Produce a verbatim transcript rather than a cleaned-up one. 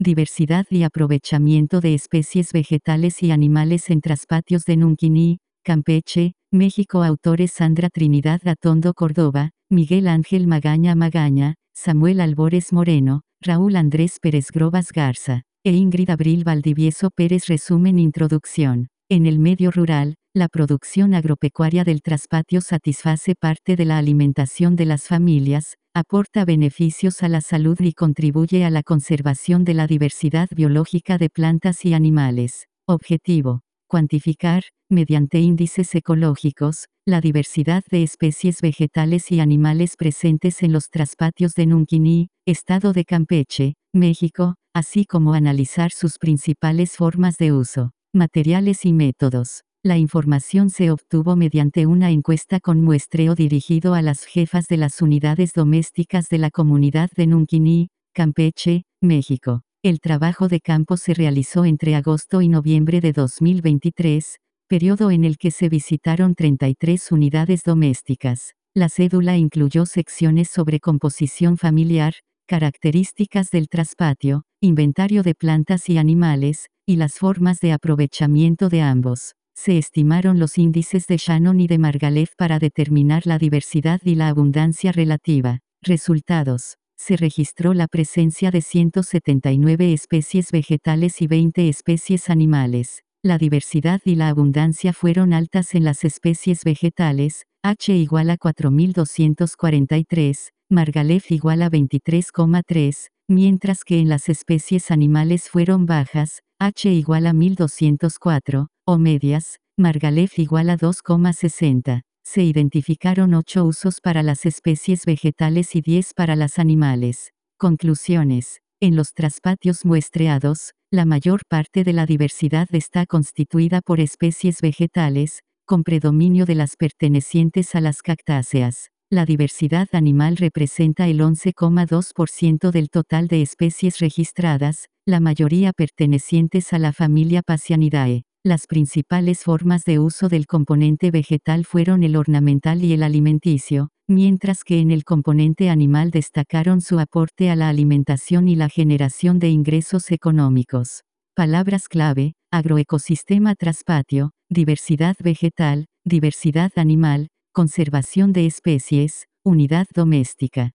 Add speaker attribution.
Speaker 1: Diversidad y aprovechamiento de especies vegetales y animales en traspatios de Nunquini, Campeche, México. Autores: Sandra Trinidad Atondo Córdoba, Miguel Ángel Magaña Magaña, Samuel Albores Moreno, Raúl Andrés Pérez Grobas Garza, e Ingrid Abril Valdivieso Pérez. Resumen. Introducción. En el medio rural, la producción agropecuaria del traspatio satisface parte de la alimentación de las familias, aporta beneficios a la salud y contribuye a la conservación de la diversidad biológica de plantas y animales. Objetivo: cuantificar, mediante índices ecológicos, la diversidad de especies vegetales y animales presentes en los traspatios de Nunquini, estado de Campeche, México, así como analizar sus principales formas de uso, materiales y métodos. La información se obtuvo mediante una encuesta con muestreo dirigido a las jefas de las unidades domésticas de la comunidad de Nunquini, Campeche, México. El trabajo de campo se realizó entre agosto y noviembre de dos mil veintitrés, periodo en el que se visitaron treinta y tres unidades domésticas. La cédula incluyó secciones sobre composición familiar, características del traspatio, inventario de plantas y animales, y las formas de aprovechamiento de ambos. Se estimaron los índices de Shannon y de Margalef para determinar la diversidad y la abundancia relativa. Resultados. Se registró la presencia de ciento setenta y nueve especies vegetales y veinte especies animales. La diversidad y la abundancia fueron altas en las especies vegetales, H igual a cuatro mil doscientos cuarenta y tres, Margalef igual a veintitrés coma tres, mientras que en las especies animales fueron bajas, H igual a mil doscientos cuatro, o medias, Margalef igual a dos coma sesenta. Se identificaron ocho usos para las especies vegetales y diez para las animales. Conclusiones. En los traspatios muestreados, la mayor parte de la diversidad está constituida por especies vegetales, con predominio de las pertenecientes a las cactáceas. La diversidad animal representa el once coma dos por ciento del total de especies registradas, la mayoría pertenecientes a la familia Phasianidae. Las principales formas de uso del componente vegetal fueron el ornamental y el alimenticio, mientras que en el componente animal destacaron su aporte a la alimentación y la generación de ingresos económicos. Palabras clave: agroecosistema traspatio, diversidad vegetal, diversidad animal, conservación de especies, unidad doméstica.